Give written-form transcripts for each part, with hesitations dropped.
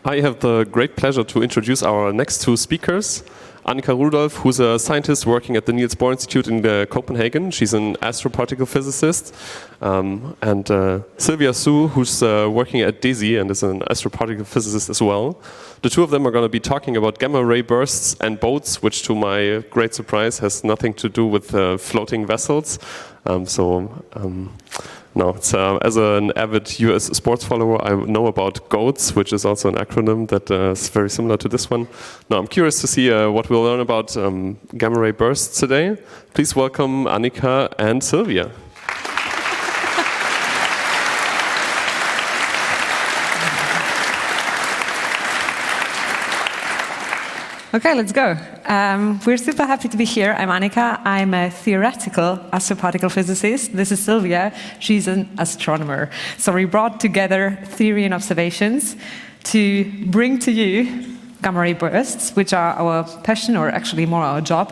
I have the great pleasure to introduce our next two speakers. Annika Rudolph, who's a scientist working at the Niels Bohr Institute in Copenhagen. She's an astroparticle physicist. And Sylvia Su, who's working at DESY and is an astroparticle physicist as well. The two of them are going to be talking about gamma ray bursts and boats, which to my great surprise has nothing to do with floating vessels. No, it's, as an avid US sports follower, I know about GOATS, which is also an acronym that is very similar to this one. Now, I'm curious to see what we'll learn about gamma ray bursts today. Please welcome Annika and Sylvia. Okay, let's go. We're super happy to be here. I'm Annika. I'm a theoretical astroparticle physicist. This is Sylvia. She's an astronomer. So we brought together theory and observations to bring to you gamma ray bursts, which are our passion, or actually more our job.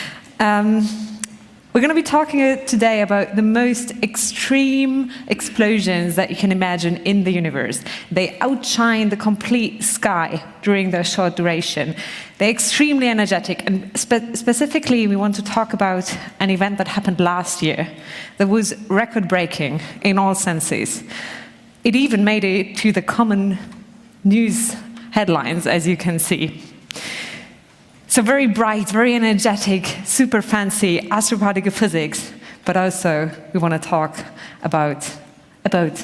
We're going to be talking today about the most extreme explosions that you can imagine in the universe. They outshine the complete sky during their short duration. They're extremely energetic, and specifically we want to talk about an event that happened last year that was record-breaking in all senses. It even made it to the common news headlines, as you can see. So very bright, very energetic, super fancy astroparticle physics, but also we want to talk about a boat.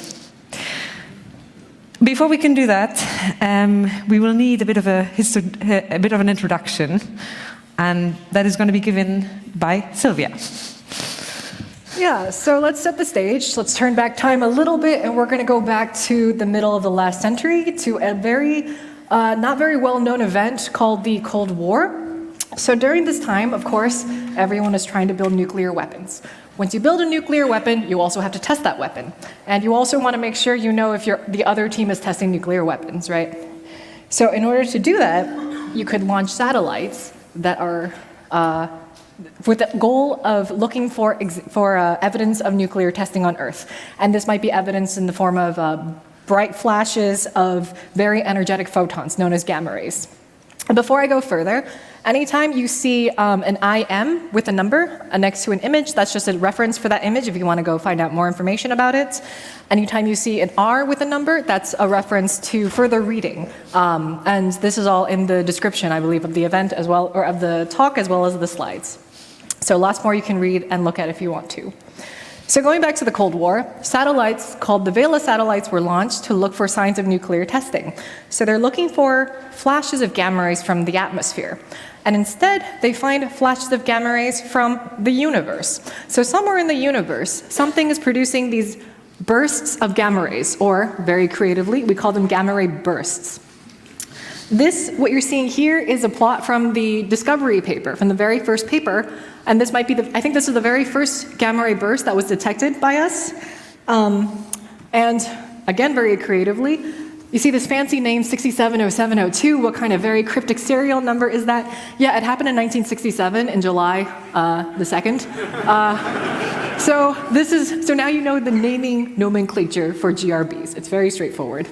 Before we can do that, we will need a bit of an introduction, and that is going to be given by Sylvia. Yeah, so let's set the stage. Let's turn back time a little bit, and we're going to go back to the middle of the last century, to a very not very well-known event called the Cold War. So during this time, of course, everyone is trying to build nuclear weapons. Once you build a nuclear weapon, you also have to test that weapon. And you also want to make sure you know if the other team is testing nuclear weapons, right? So in order to do that, you could launch satellites that are with the goal of looking for evidence of nuclear testing on Earth. And this might be evidence in the form of bright flashes of very energetic photons known as gamma rays. And before I go further, anytime you see an IM with a number next to an image, that's just a reference for that image if you want to go find out more information about it. Anytime you see an R with a number, that's a reference to further reading. And this is all in the description, I believe, of the event as well, or of the talk as well as the slides. So lots more you can read and look at if you want to. So going back to the Cold War, satellites called the Vela satellites were launched to look for signs of nuclear testing. So they're looking for flashes of gamma rays from the atmosphere. And instead, they find flashes of gamma rays from the universe. So somewhere in the universe, something is producing these bursts of gamma rays, or very creatively, we call them gamma ray bursts. This, what you're seeing here, is a plot from the Discovery paper, from the very first paper. And this might be I think this is the very first gamma ray burst that was detected by us. And again, very creatively, you see this fancy name 670702. What kind of very cryptic serial number is that? Yeah, it happened in 1967 in July the 2nd. So now you know the naming nomenclature for GRBs. It's very straightforward.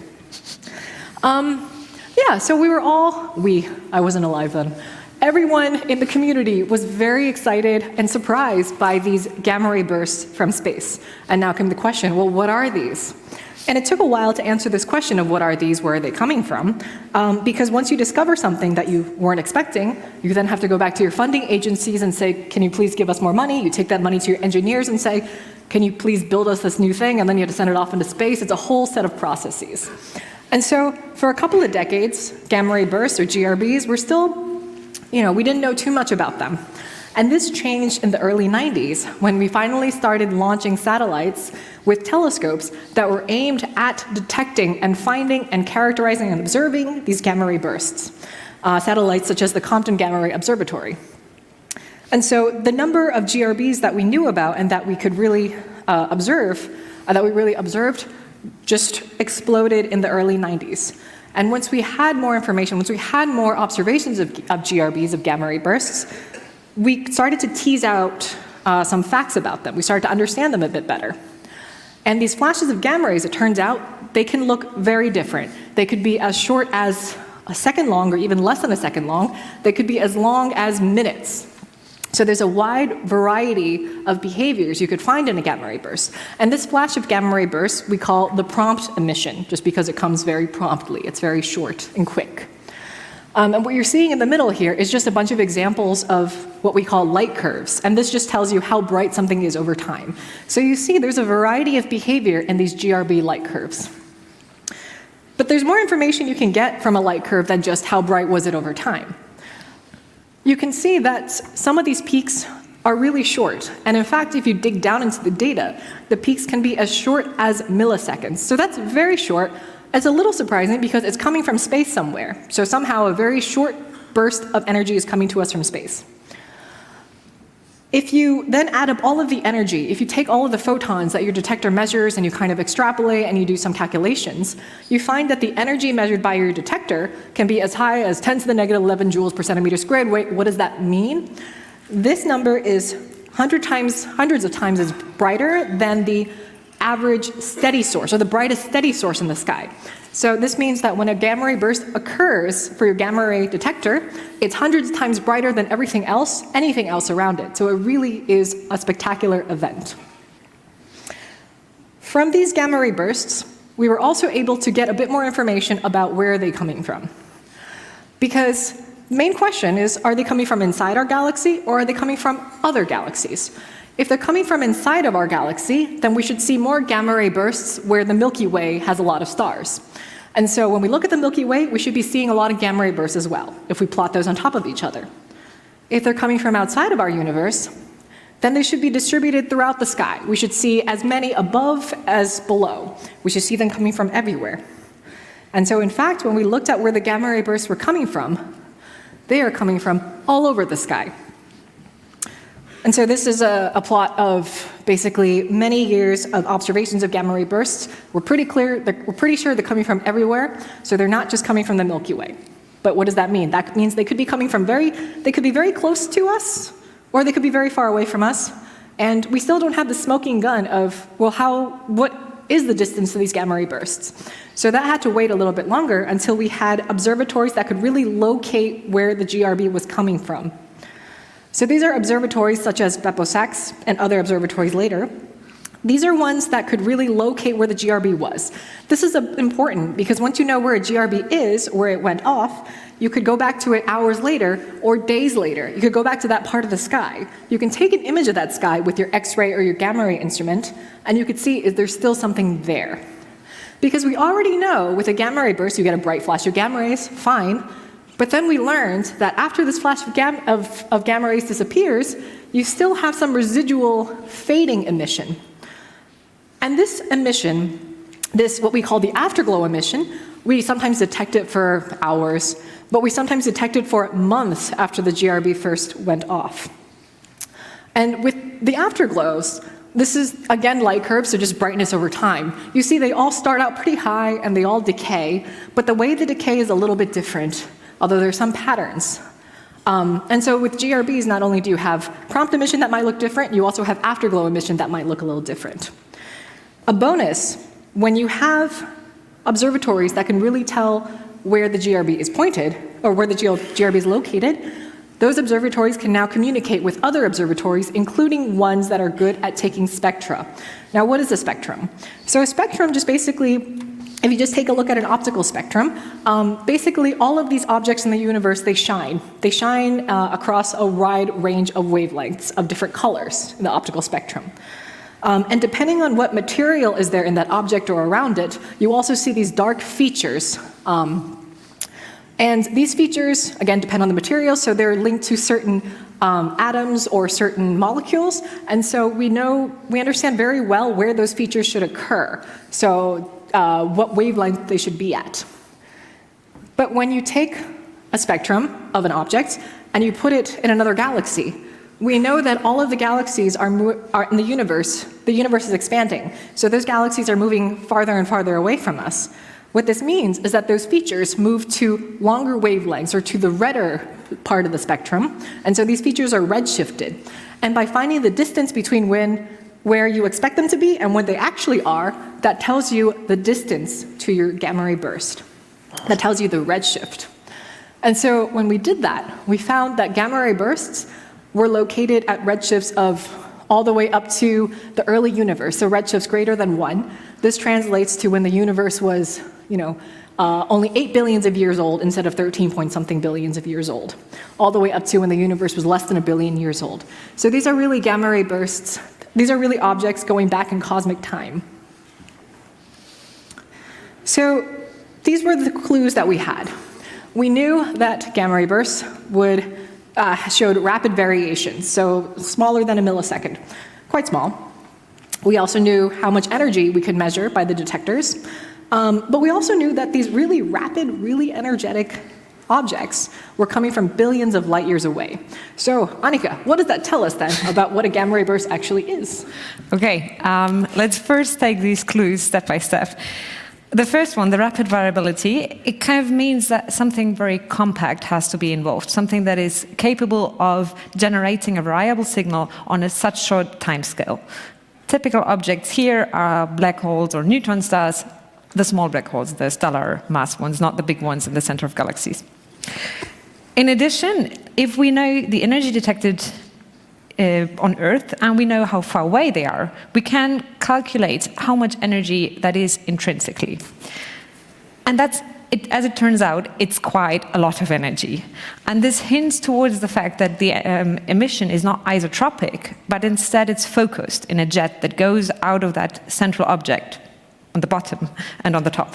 Yeah, so I wasn't alive then. Everyone in the community was very excited and surprised by these gamma ray bursts from space. And now came the question, well, what are these? And it took a while to answer this question of what are these, where are they coming from? Because once you discover something that you weren't expecting, you then have to go back to your funding agencies and say, can you please give us more money? You take that money to your engineers and say, can you please build us this new thing? And then you have to send it off into space. It's a whole set of processes. And so for a couple of decades, gamma ray bursts, or GRBs, were still, we didn't know too much about them. And this changed in the early 90s when we finally started launching satellites with telescopes that were aimed at detecting and finding and characterizing and observing these gamma ray bursts. Satellites such as the Compton Gamma Ray Observatory. And so the number of GRBs that we knew about and that we could really observed, just exploded in the early 90s. And once we had more information, once we had more observations of GRBs, of gamma ray bursts, we started to tease out some facts about them. We started to understand them a bit better. And these flashes of gamma rays, it turns out, they can look very different. They could be as short as a second long or even less than a second long. They could be as long as minutes. So there's a wide variety of behaviors you could find in a gamma ray burst. And this flash of gamma ray burst we call the prompt emission, just because it comes very promptly. It's very short and quick. And what you're seeing in the middle here is just a bunch of examples of what we call light curves. And this just tells you how bright something is over time. So you see there's a variety of behavior in these GRB light curves. But there's more information you can get from a light curve than just how bright was it over time. You can see that some of these peaks are really short. And in fact, if you dig down into the data, the peaks can be as short as milliseconds. So that's very short. It's a little surprising because it's coming from space somewhere. So somehow a very short burst of energy is coming to us from space. If you then add up all of the energy, if you take all of the photons that your detector measures and you kind of extrapolate and you do some calculations, you find that the energy measured by your detector can be as high as 10 to the negative 11 joules per centimeter squared. Wait, what does that mean? This number is hundreds of times as brighter than the average steady source, or the brightest steady source in the sky. So this means that when a gamma ray burst occurs for your gamma ray detector, it's hundreds of times brighter than everything else, anything else around it. So it really is a spectacular event. From these gamma ray bursts, we were also able to get a bit more information about where they're coming from. Because the main question is, are they coming from inside our galaxy, or are they coming from other galaxies? If they're coming from inside of our galaxy, then we should see more gamma ray bursts where the Milky Way has a lot of stars. And so when we look at the Milky Way, we should be seeing a lot of gamma ray bursts as well, if we plot those on top of each other. If they're coming from outside of our universe, then they should be distributed throughout the sky. We should see as many above as below. We should see them coming from everywhere. And so in fact, when we looked at where the gamma ray bursts were coming from, they are coming from all over the sky. And so this is a plot of basically many years of observations of gamma ray bursts. We're pretty sure they're coming from everywhere, so they're not just coming from the Milky Way. But what does that mean? That means they could be coming from they could be very close to us, or they could be very far away from us. And we still don't have the smoking gun of, well, what is the distance to these gamma ray bursts? So that had to wait a little bit longer until we had observatories that could really locate where the GRB was coming from. So these are observatories such as Beppo-Sachs and other observatories later. These are ones that could really locate where the GRB was. This is important because once you know where a GRB is, where it went off, you could go back to it hours later or days later. You could go back to that part of the sky. You can take an image of that sky with your X-ray or your gamma ray instrument, and you could see is there still something there. Because we already know with a gamma ray burst, you get a bright flash of gamma rays, fine. But then we learned that after this flash of gamma rays disappears, you still have some residual fading emission. And this emission, what we call the afterglow emission, we sometimes detect it for hours, but we sometimes detect it for months after the GRB first went off. And with the afterglows, this is, again, light curves, so just brightness over time. You see they all start out pretty high and they all decay, but the way the decay is a little bit different, although there are some patterns. And so with GRBs, not only do you have prompt emission that might look different, you also have afterglow emission that might look a little different. A bonus, when you have observatories that can really tell where the GRB is pointed, or where the GRB is located, those observatories can now communicate with other observatories, including ones that are good at taking spectra. Now, what is a spectrum? So a spectrum just basically, if you just take a look at an optical spectrum, basically all of these objects in the universe, they shine. They shine across a wide range of wavelengths of different colors in the optical spectrum. And depending on what material is there in that object or around it, you also see these dark features. And these features, again, depend on the material, so they're linked to certain atoms or certain molecules. And so we understand very well where those features should occur. So what wavelength they should be at. But when you take a spectrum of an object and you put it in another galaxy, we know that all of the galaxies are in the universe is expanding. So those galaxies are moving farther and farther away from us. What this means is that those features move to longer wavelengths or to the redder part of the spectrum. And so these features are redshifted. And by finding the distance between when where you expect them to be and when they actually are, that tells you the distance to your gamma ray burst. That tells you the redshift. And so when we did that, we found that gamma ray bursts were located at redshifts of all the way up to the early universe, so redshifts greater than 1. This translates to when the universe was, only 8 billions of years old instead of 13-point-something billions of years old, all the way up to when the universe was less than 1 billion years old. So these are really gamma ray bursts. These are really objects going back in cosmic time. So these were the clues that we had. We knew that gamma ray bursts showed rapid variations, so smaller than a millisecond, quite small. We also knew how much energy we could measure by the detectors, but we also knew that these really rapid, really energetic objects were coming from billions of light years away. So, Annika, what does that tell us then about what a gamma ray burst actually is? Okay, let's first take these clues step by step. The first one, the rapid variability, it kind of means that something very compact has to be involved, something that is capable of generating a variable signal on such short time scale. Typical objects here are black holes or neutron stars, the small black holes, the stellar mass ones, not the big ones in the center of galaxies. In addition, if we know the energy detected on Earth, and we know how far away they are, we can calculate how much energy that is intrinsically. And as it turns out, it's quite a lot of energy. And this hints towards the fact that the emission is not isotropic, but instead it's focused in a jet that goes out of that central object on the bottom and on the top.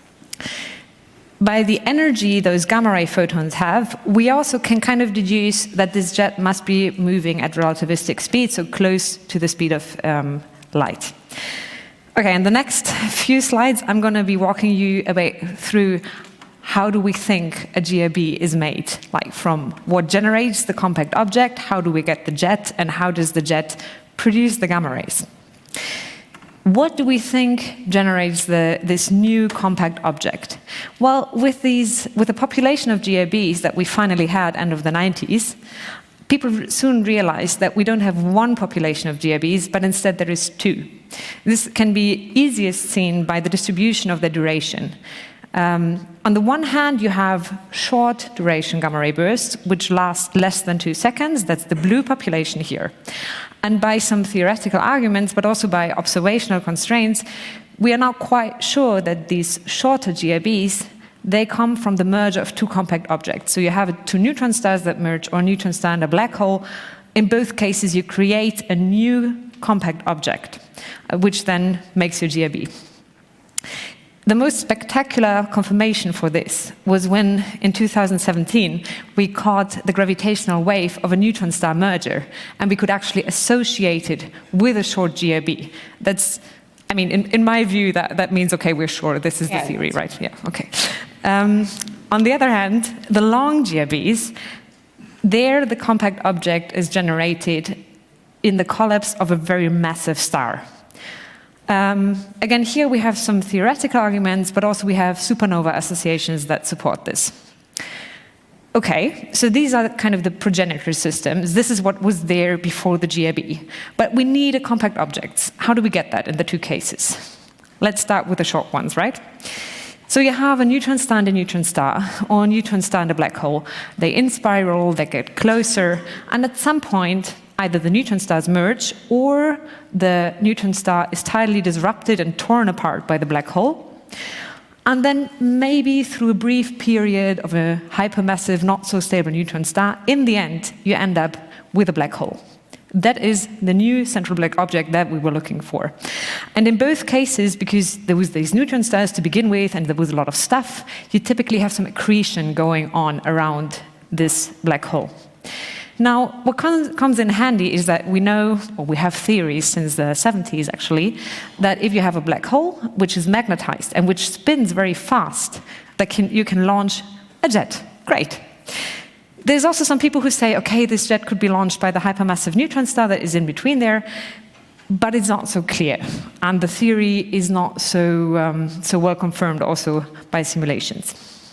By the energy those gamma ray photons have, we also can kind of deduce that this jet must be moving at relativistic speed, so close to the speed of light. Okay, in the next few slides, I'm going to be walking you a bit through how do we think a GRB is made, like from what generates the compact object, how do we get the jet, and how does the jet produce the gamma rays. What do we think generates this new compact object? Well, with the population of GRBs that we finally had end of the 90s, people soon realized that we don't have one population of GRBs, but instead there is two. This can be easiest seen by the distribution of the duration. On the one hand, you have short duration gamma ray bursts, which last less than 2 seconds. That's the blue population here. And by some theoretical arguments, but also by observational constraints, we are now quite sure that these shorter GRBs, they come from the merger of two compact objects. So you have two neutron stars that merge, or a neutron star and a black hole. In both cases, you create a new compact object, which then makes your GRB. The most spectacular confirmation for this was when, in 2017, we caught the gravitational wave of a neutron star merger, and we could actually associate it with a short GRB. That's, I mean, in my view, that means, okay, we're sure this is the theory, right? Yeah, okay. On the other hand, the long GRBs, there the compact object is generated in the collapse of a very massive star. Again, here we have some theoretical arguments, but also we have supernova associations that support this. Okay, so these are kind of the progenitor systems. This is what was there before the GRB. But we need a compact object. How do we get that in the two cases? Let's start with the short ones, right? So you have a neutron star and a neutron star, or a neutron star and a black hole. They in-spiral, they get closer, and at some point, either the neutron stars merge, or the neutron star is tidally disrupted and torn apart by the black hole. And then maybe through a brief period of a hypermassive, not so stable neutron star, in the end, you end up with a black hole. That is the new central black object that we were looking for. And in both cases, because there was these neutron stars to begin with, and there was a lot of stuff, you typically have some accretion going on around this black hole. Now, what comes in handy is that we know, or we have theories since the 70s actually, that if you have a black hole which is magnetized and which spins very fast, you can launch a jet. Great. There's also some people who say, okay, this jet could be launched by the hypermassive neutron star that is in between there, but it's not so clear. And the theory is not so well confirmed also by simulations.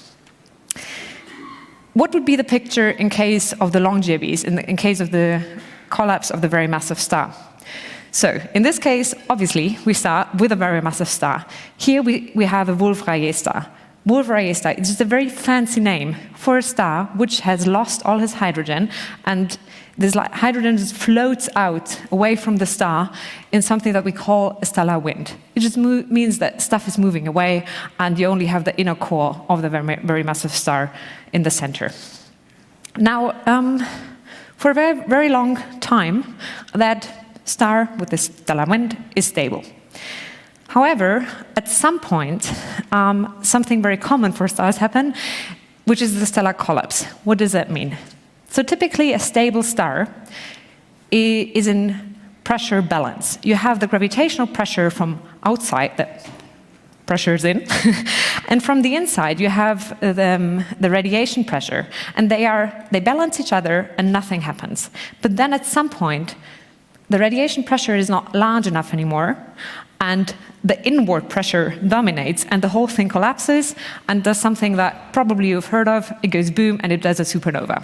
What would be the picture in case of the long GRBs, in case of the collapse of the very massive star? So in this case, obviously, we start with a very massive star. Here we have a Wolf-Rayet star. Wolf-Rayet star is just a very fancy name for a star which has lost all its hydrogen, and this hydrogen just floats out away from the star in something that we call a stellar wind. It just means that stuff is moving away, and you only have the inner core of the very, very massive star in the center. Now, for a very, very long time, that star with the stellar wind is stable. However, at some point, something very common for stars happen, which is the stellar collapse. What does that mean? So typically, a stable star is in pressure balance. You have the gravitational pressure from outside that pressures in, and from the inside you have the radiation pressure, and they balance each other, and nothing happens. But then at some point, the radiation pressure is not large enough anymore, and the inward pressure dominates, and the whole thing collapses and does something that probably you've heard of. It goes boom, and it does a supernova.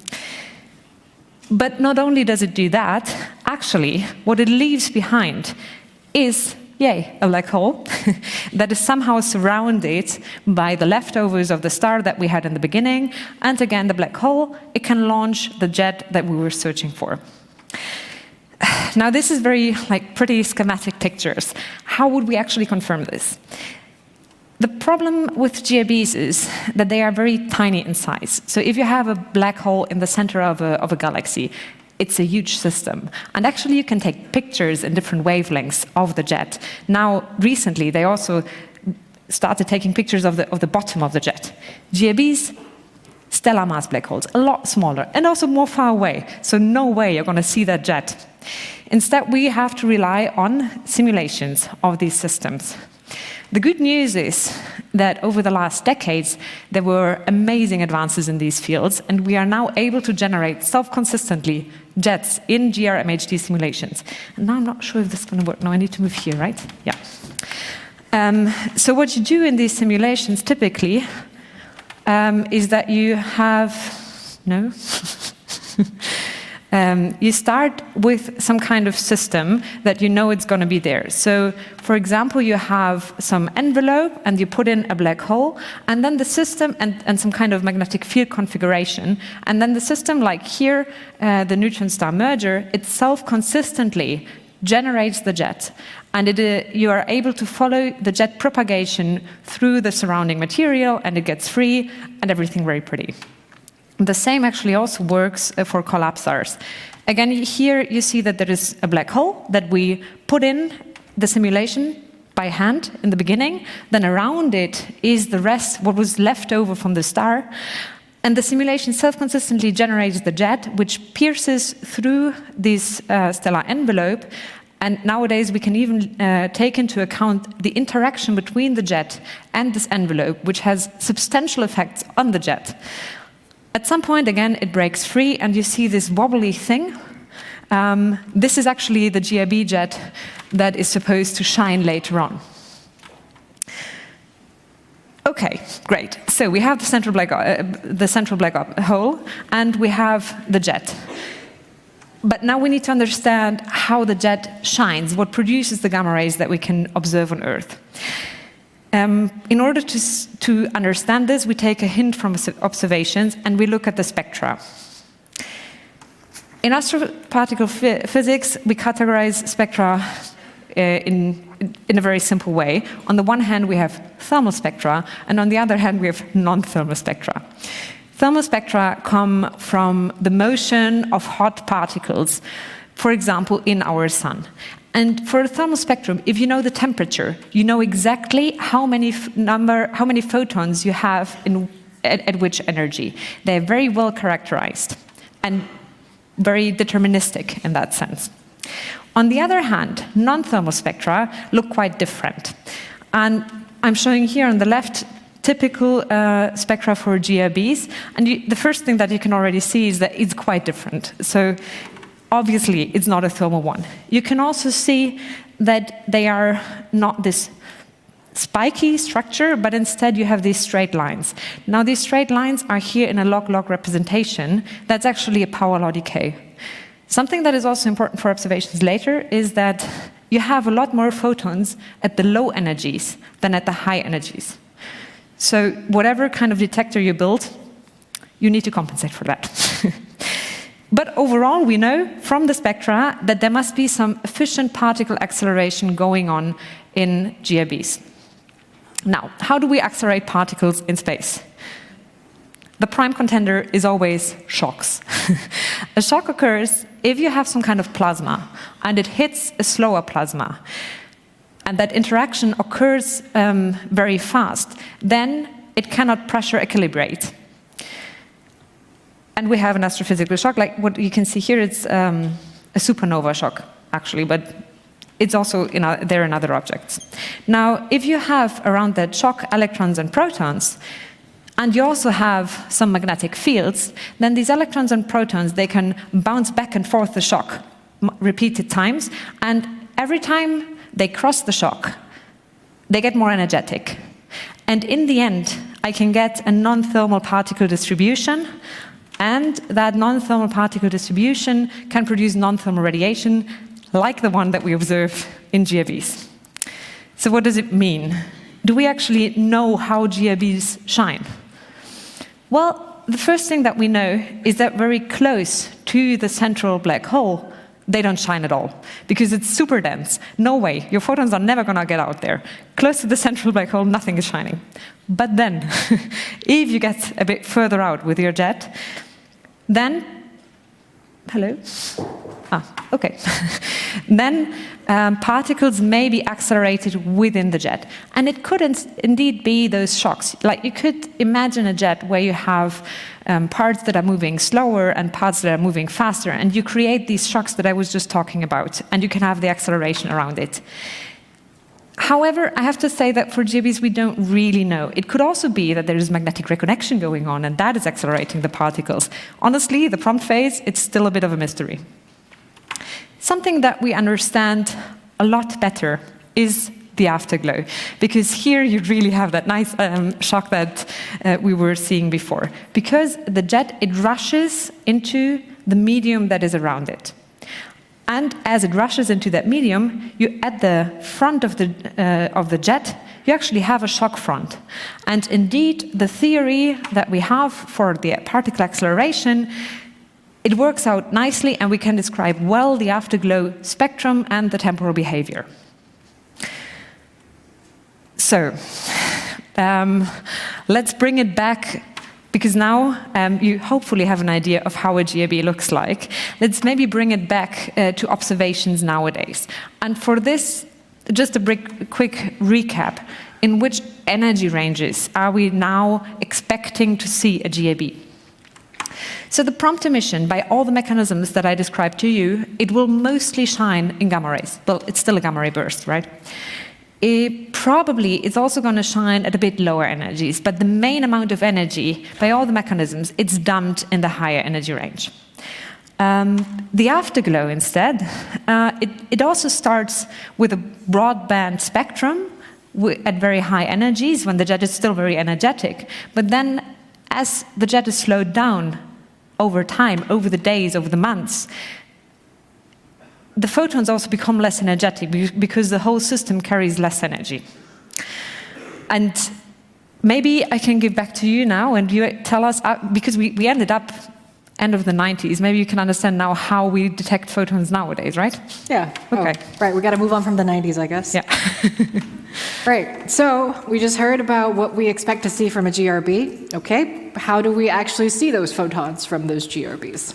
But not only does it do that, actually, what it leaves behind is, yay, a black hole that is somehow surrounded by the leftovers of the star that we had in the beginning, and again, the black hole, it can launch the jet that we were searching for. Now, this is very pretty schematic pictures. How would we actually confirm this? The problem with GRBs is that they are very tiny in size. So if you have a black hole in the center of a galaxy, it's a huge system. And actually, you can take pictures in different wavelengths of the jet. Now, recently, they also started taking pictures of the bottom of the jet. GRBs, stellar mass black holes, a lot smaller, and also more far away. So no way you're going to see that jet. Instead, we have to rely on simulations of these systems. The good news is that over the last decades, there were amazing advances in these fields, and we are now able to generate self-consistently jets in GRMHD simulations. And now I'm not sure if this is going to work. No, I need to move here, right? Yeah. So what you do in these simulations typically is that you have, no? You start with some kind of system that you know it's going to be there. So, for example, you have some envelope and you put in a black hole, and then the system and some kind of magnetic field configuration, and then the system, like here, the neutron star merger, itself consistently generates the jet, and you are able to follow the jet propagation through the surrounding material, and it gets free, and everything very pretty. The same actually also works for collapsars. Again, here you see that there is a black hole that we put in the simulation by hand in the beginning. Then around it is the rest, what was left over from the star. And the simulation self-consistently generates the jet, which pierces through this stellar envelope. And nowadays, we can even take into account the interaction between the jet and this envelope, which has substantial effects on the jet. At some point, again, it breaks free, and you see this wobbly thing. This is actually the GRB jet that is supposed to shine later on. Okay, great. So we have the central black hole, and we have the jet. But now we need to understand how the jet shines, what produces the gamma rays that we can observe on Earth. In order to understand this, we take a hint from observations, and we look at the spectra. In astroparticle physics, we categorize spectra in a very simple way. On the one hand, we have thermal spectra, and on the other hand, we have non-thermal spectra. Thermal spectra come from the motion of hot particles, for example, in our sun. And for a thermal spectrum, if you know the temperature, you know exactly how many photons you have at which energy. They're very well characterized and very deterministic in that sense. On the other hand, non-thermal spectra look quite different. And I'm showing here on the left typical spectra for GRBs. And the first thing that you can already see is that it's quite different. So obviously, it's not a thermal one. You can also see that they are not this spiky structure, but instead you have these straight lines. Now, these straight lines are here in a log-log representation. That's actually a power law decay. Something that is also important for observations later is that you have a lot more photons at the low energies than at the high energies. So whatever kind of detector you build, you need to compensate for that. But overall, we know from the spectra that there must be some efficient particle acceleration going on in GRBs. Now, how do we accelerate particles in space? The prime contender is always shocks. A shock occurs if you have some kind of plasma and it hits a slower plasma, and that interaction occurs very fast, then it cannot pressure equilibrate. And we have an astrophysical shock, like what you can see here, it's a supernova shock, actually, but it's also there in other objects. Now, if you have around that shock electrons and protons, and you also have some magnetic fields, then these electrons and protons, they can bounce back and forth the shock repeated times, and every time they cross the shock, they get more energetic. And in the end, I can get a non-thermal particle distribution, and that non-thermal particle distribution can produce non-thermal radiation, like the one that we observe in GRBs. So what does it mean? Do we actually know how GRBs shine? Well, the first thing that we know is that very close to the central black hole, they don't shine at all, because it's super dense. No way, your photons are never going to get out there. Close to the central black hole, nothing is shining. But then, if you get a bit further out with your jet, then, hello? Okay. Then particles may be accelerated within the jet. And it could indeed be those shocks. Like you could imagine a jet where you have parts that are moving slower and parts that are moving faster, and you create these shocks that I was just talking about, and you can have the acceleration around it. However, I have to say that for GRBs we don't really know. It could also be that there is magnetic reconnection going on, and that is accelerating the particles. Honestly, the prompt phase, it's still a bit of a mystery. Something that we understand a lot better is the afterglow, because here you really have that nice shock that we were seeing before. Because the jet, it rushes into the medium that is around it. And as it rushes into that medium, you at the front of the jet, you actually have a shock front. And indeed, the theory that we have for the particle acceleration, it works out nicely, and we can describe well the afterglow spectrum and the temporal behavior. So, let's bring it back, because now you hopefully have an idea of how a GRB looks like. Let's maybe bring it back to observations nowadays. And for this, just a quick recap. In which energy ranges are we now expecting to see a GRB? So the prompt emission, by all the mechanisms that I described to you, it will mostly shine in gamma rays. Well, it's still a gamma ray burst, right? It probably is also going to shine at a bit lower energies, but the main amount of energy, by all the mechanisms, it's dumped in the higher energy range. The afterglow, instead, it also starts with a broadband spectrum at very high energies, when the jet is still very energetic. But then, as the jet is slowed down over time, over the days, over the months, the photons also become less energetic because the whole system carries less energy. And maybe I can give back to you now, and you tell us, because we ended up end of the 90s, maybe you can understand now how we detect photons nowadays, right? Yeah. Okay. Oh, right, we got to move on from the 90s, I guess. Yeah. Right, so we just heard about what we expect to see from a GRB. Okay, how do we actually see those photons from those GRBs?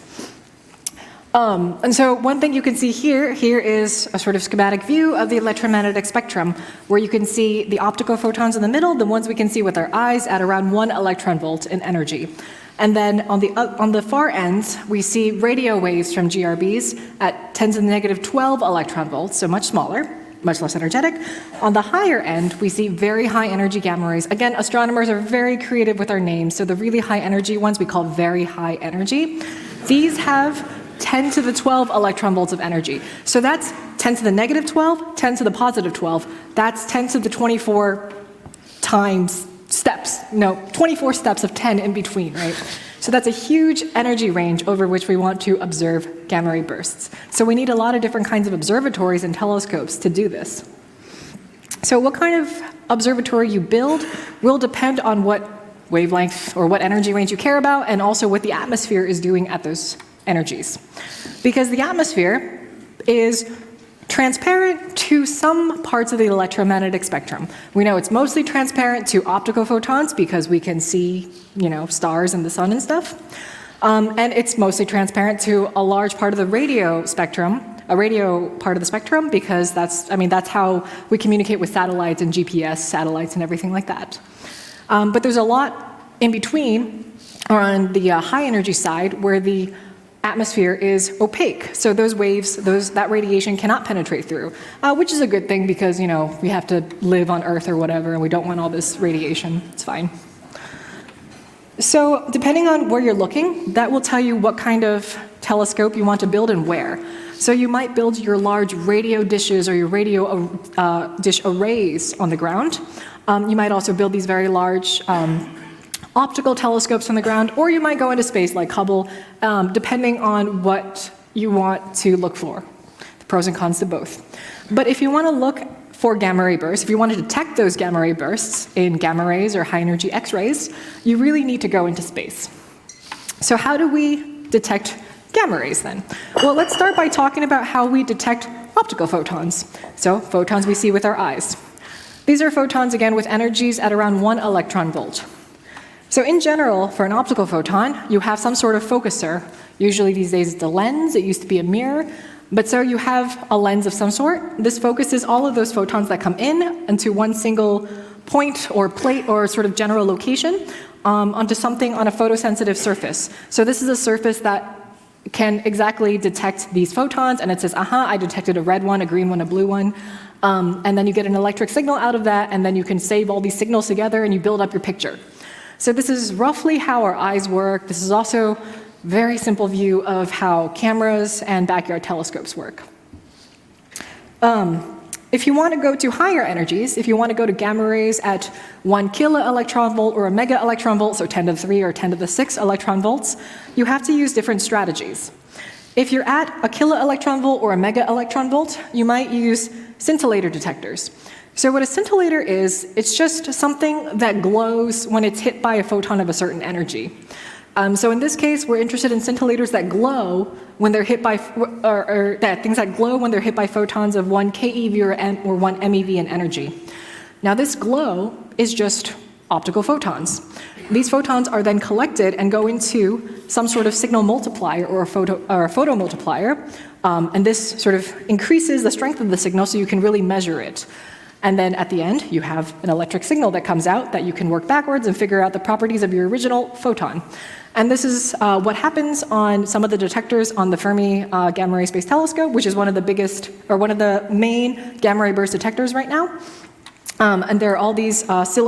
And so one thing you can see here is a sort of schematic view of the electromagnetic spectrum, where you can see the optical photons in the middle, the ones we can see with our eyes, at around 1 electron volt in energy. And then on the far end, we see radio waves from GRBs at 10 to the negative 12 electron volts, so much smaller, much less energetic. On the higher end, we see very high energy gamma rays. Again, astronomers are very creative with our names, so the really high energy ones we call very high energy. These have 10 to the 12 electron volts of energy. So that's 10 to the negative 12, 10 to the positive 12. That's 10 to the 24 times steps. No, 24 steps of 10 in between, right? So that's a huge energy range over which we want to observe gamma ray bursts. So we need a lot of different kinds of observatories and telescopes to do this. So what kind of observatory you build will depend on what wavelength or what energy range you care about, and also what the atmosphere is doing at those energies. Because the atmosphere is transparent to some parts of the electromagnetic spectrum. We know it's mostly transparent to optical photons because we can see, stars and the sun and stuff. And it's mostly transparent to a large part of the radio spectrum, a radio part of the spectrum, because that's how we communicate with satellites and GPS satellites and everything like that. But there's a lot in between, or on the high energy side, where the atmosphere is opaque. So those waves, that radiation cannot penetrate through, which is a good thing because, we have to live on Earth or whatever, and we don't want all this radiation. It's fine. So depending on where you're looking, that will tell you what kind of telescope you want to build and where. So you might build your large radio dishes or your radio dish arrays on the ground. You might also build these very large optical telescopes on the ground, or you might go into space like Hubble, depending on what you want to look for. The pros and cons to both. But if you want to look for gamma ray bursts, if you want to detect those gamma ray bursts in gamma rays or high energy X-rays, you really need to go into space. So how do we detect gamma rays then? Well, let's start by talking about how we detect optical photons. So photons we see with our eyes. These are photons, again, with energies at around 1 electron volt. So in general, for an optical photon, you have some sort of focuser. Usually these days it's a lens. It used to be a mirror. But so you have a lens of some sort. This focuses all of those photons that come in into one single point or plate or sort of general location onto something on a photosensitive surface. So this is a surface that can exactly detect these photons, and it says, I detected a red one, a green one, a blue one. And then you get an electric signal out of that, and then you can save all these signals together and you build up your picture. So this is roughly how our eyes work. This is also a very simple view of how cameras and backyard telescopes work. If you want to go to higher energies, if you want to go to gamma rays at 1 kiloelectron volt or a mega electron volt, so 10 to the 3 or 10 to the 6 electron volts, you have to use different strategies. If you're at a kiloelectron volt or a mega electron volt, you might use scintillator detectors. So what a scintillator is, it's just something that glows when it's hit by a photon of a certain energy. So in this case, we're interested in scintillators that glow when they're hit by, things that glow when they're hit by photons of 1 keV or 1 MeV in energy. Now this glow is just optical photons. These photons are then collected and go into some sort of signal multiplier or a photo multiplier, and this sort of increases the strength of the signal so you can really measure it. And then at the end, you have an electric signal that comes out that you can work backwards and figure out the properties of your original photon. And this is what happens on some of the detectors on the Fermi Gamma Ray Space Telescope, which is one of the biggest, or one of the main gamma ray burst detectors right now. And there are all these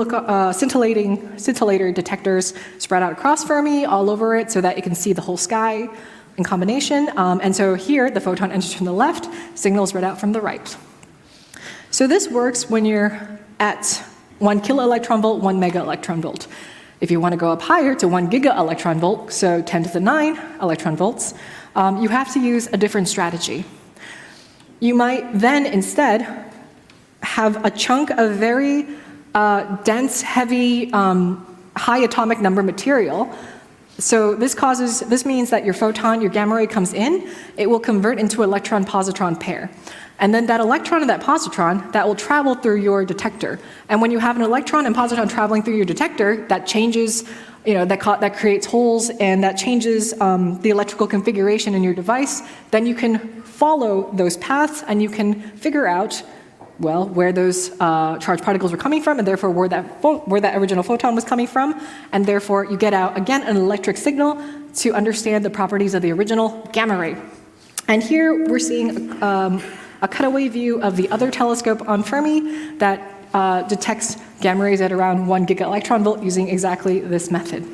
scintillator detectors spread out across Fermi, all over it, so that it can see the whole sky in combination. And so here, the photon enters from the left, signals read out from the right. So this works when you're at 1 kiloelectron volt, 1 mega electron volt. If you want to go up higher to 1 giga electron volt, so 10 to the 9 electron volts, you have to use a different strategy. You might then instead have a chunk of very dense, heavy, high atomic number material. So this means that your photon, your gamma ray comes in, it will convert into electron-positron pair. And then that electron and that positron, that will travel through your detector. And when you have an electron and positron traveling through your detector, that changes, that creates holes and that changes the electrical configuration in your device, then you can follow those paths and you can figure out, well, where those charged particles were coming from, and therefore where that original photon was coming from, and therefore you get out, again, an electric signal to understand the properties of the original gamma ray. And here we're seeing a cutaway view of the other telescope on Fermi that detects gamma rays at around 1 giga electron volt using exactly this method.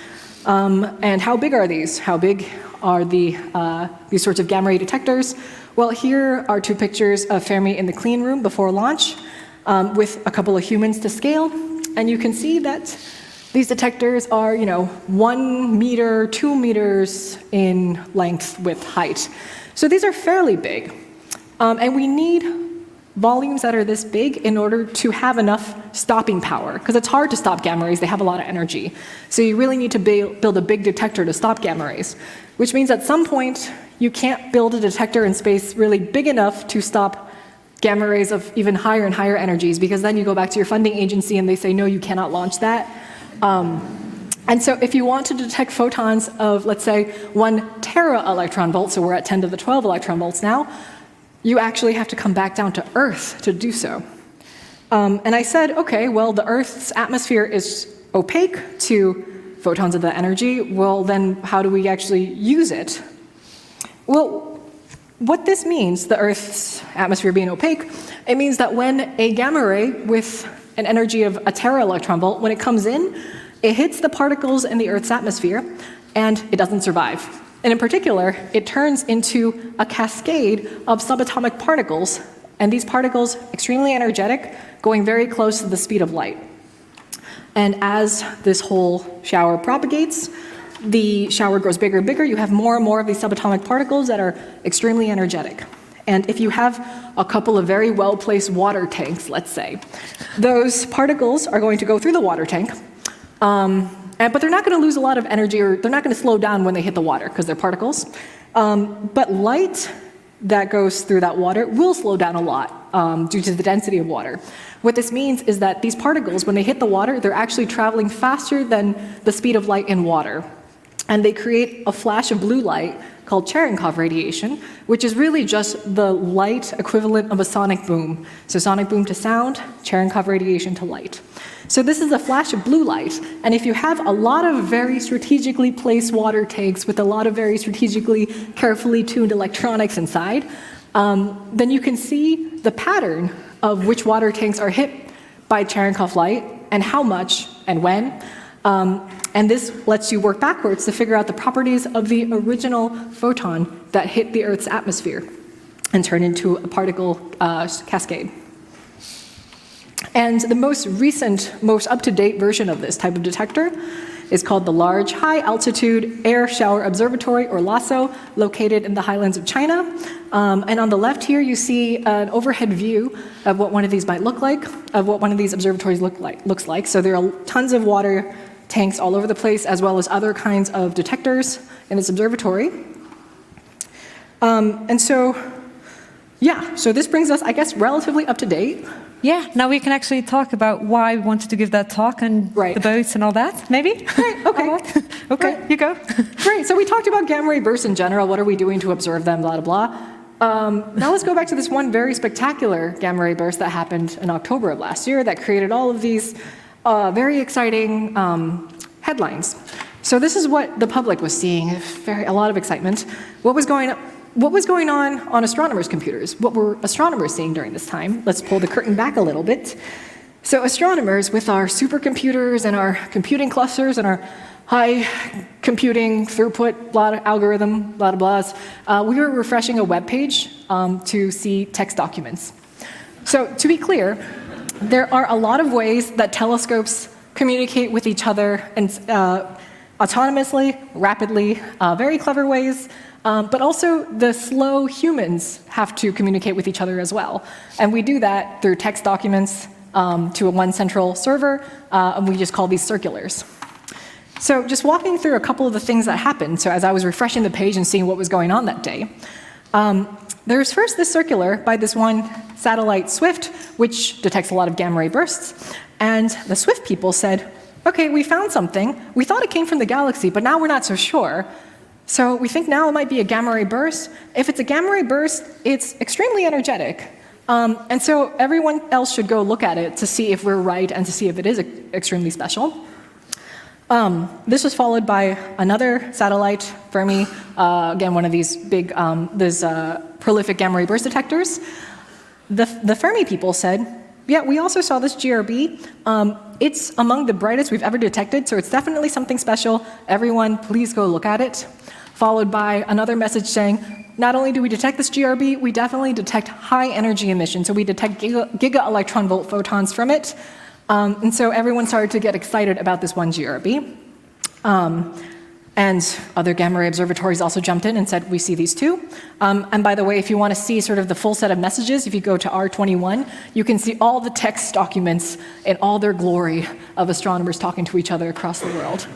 And how big are these? How big are these sorts of gamma ray detectors? Well, here are 2 pictures of Fermi in the clean room before launch with a couple of humans to scale. And you can see that These detectors are, 1 meter, 2 meters in length, width, height. So these are fairly big. And we need volumes that are this big in order to have enough stopping power, because it's hard to stop gamma rays. They have a lot of energy. So you really need to build a big detector to stop gamma rays, which means at some point you can't build a detector in space really big enough to stop gamma rays of even higher and higher energies, because then you go back to your funding agency and they say, no, you cannot launch that. And so if you want to detect photons of, let's say, 1 tera electron volt, so we're at 10 to the 12 electron volts now, you actually have to come back down to Earth to do so. And I said, okay, well, the Earth's atmosphere is opaque to photons of that energy. Well, then how do we actually use it? Well, what this means, the Earth's atmosphere being opaque, it means that when a gamma ray with an energy of a tera electron volt, when it comes in, it hits the particles in the Earth's atmosphere, and it doesn't survive. And in particular, it turns into a cascade of subatomic particles, and these particles, extremely energetic, going very close to the speed of light. And as this whole shower propagates, the shower grows bigger and bigger. You have more and more of these subatomic particles that are extremely energetic. And if you have a couple of very well-placed water tanks, let's say, those particles are going to go through the water tank, but they're not going to lose a lot of energy, or they're not going to slow down when they hit the water because they're particles. But light that goes through that water will slow down a lot due to the density of water. What this means is that these particles, when they hit the water, they're actually traveling faster than the speed of light in water. And they create a flash of blue light called Cherenkov radiation, which is really just the light equivalent of a sonic boom. So sonic boom to sound, Cherenkov radiation to light. So this is a flash of blue light, and if you have a lot of very strategically placed water tanks with a lot of very strategically, carefully tuned electronics inside, then you can see the pattern of which water tanks are hit by Cherenkov light and how much and when. And this lets you work backwards to figure out the properties of the original photon that hit the Earth's atmosphere and turn into a particle cascade. And the most recent, most up-to-date version of this type of detector is called the Large High Altitude Air Shower Observatory, or LHAASO, located in the highlands of China. And on the left here, you see an overhead view of what one of these might look like, of what one of these observatories looks like. So there are tons of water tanks all over the place, as well as other kinds of detectors in this observatory. And so, yeah, so this brings us, I guess, relatively up to date. Yeah, now we can actually talk about why we wanted to give that talk and the boats and all that, maybe? Right, okay. Okay, right. You go. Great, so we talked about gamma ray bursts in general. What are we doing to observe them, blah, blah, blah. Now let's go back to this one very spectacular gamma ray burst that happened in October of last year that created all of these very exciting headlines. So this is what the public was seeing, a lot of excitement. What was going on astronomers' computers? What were astronomers seeing during this time? Let's pull the curtain back a little bit. So astronomers, with our supercomputers and our computing clusters and our high computing throughput algorithm, blah, blah, blahs, we were refreshing a web page to see text documents. So to be clear, there are a lot of ways that telescopes communicate with each other and autonomously, rapidly, very clever ways. But also, the slow humans have to communicate with each other as well. And we do that through text documents to one central server, and we just call these circulars. So just walking through a couple of the things that happened, so as I was refreshing the page and seeing what was going on that day, there's first this circular by this one satellite SWIFT, which detects a lot of gamma ray bursts. And the SWIFT people said, okay, we found something. We thought it came from the galaxy, but now we're not so sure. So we think now it might be a gamma ray burst. If it's a gamma ray burst, it's extremely energetic. And so everyone else should go look at it to see if we're right and to see if it is extremely special. This was followed by another satellite, Fermi, again, one of these big, prolific gamma ray burst detectors. The Fermi people said, yeah, we also saw this GRB. It's among the brightest we've ever detected, so it's definitely something special. Everyone, please go look at it. Followed by another message saying, not only do we detect this GRB, we definitely detect high energy emission. So we detect giga electron volt photons from it. And so everyone started to get excited about this one GRB. And other gamma ray observatories also jumped in and said, we see these too. And by the way, if you want to see sort of the full set of messages, if you go to R21, you can see all the text documents in all their glory of astronomers talking to each other across the world.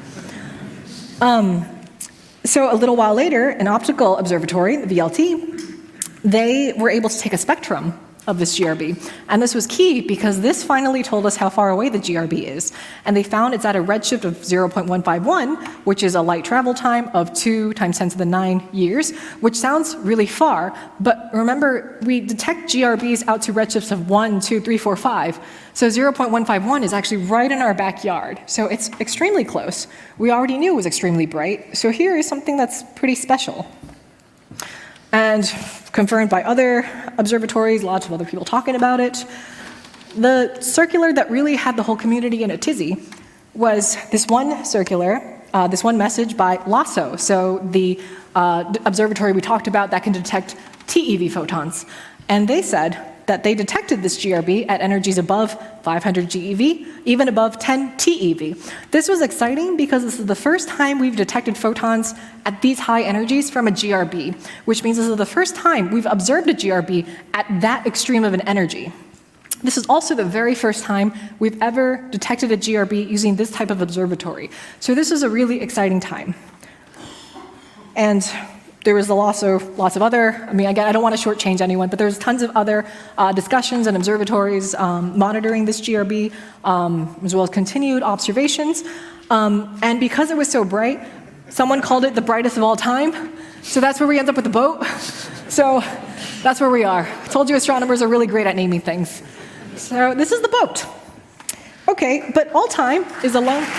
So a little while later, an optical observatory, the VLT, they were able to take a spectrum of this GRB. And this was key because this finally told us how far away the GRB is. And they found it's at a redshift of 0.151, which is a light travel time of 2 × 10⁹ years, which sounds really far. But remember, we detect GRBs out to redshifts of 1, 2, 3, 4, 5. So 0.151 is actually right in our backyard. So it's extremely close. We already knew it was extremely bright. So here is something that's pretty special. And confirmed by other observatories, lots of other people talking about it. The circular that really had the whole community in a tizzy was this one circular, this one message by LASO, so the observatory we talked about that can detect TeV photons. And they said that they detected this GRB at energies above 500 GeV, even above 10 TeV. This was exciting because this is the first time we've detected photons at these high energies from a GRB, which means this is the first time we've observed a GRB at that extreme of an energy. This is also the very first time we've ever detected a GRB using this type of observatory. So this is a really exciting time. And there was also lots of other, again, I don't want to shortchange anyone, but there's tons of other discussions and observatories monitoring this GRB, as well as continued observations. And because it was so bright, someone called it the brightest of all time. So that's where we end up with the boat. So that's where we are. I told you astronomers are really great at naming things. So this is the boat. Okay, but all time is a long...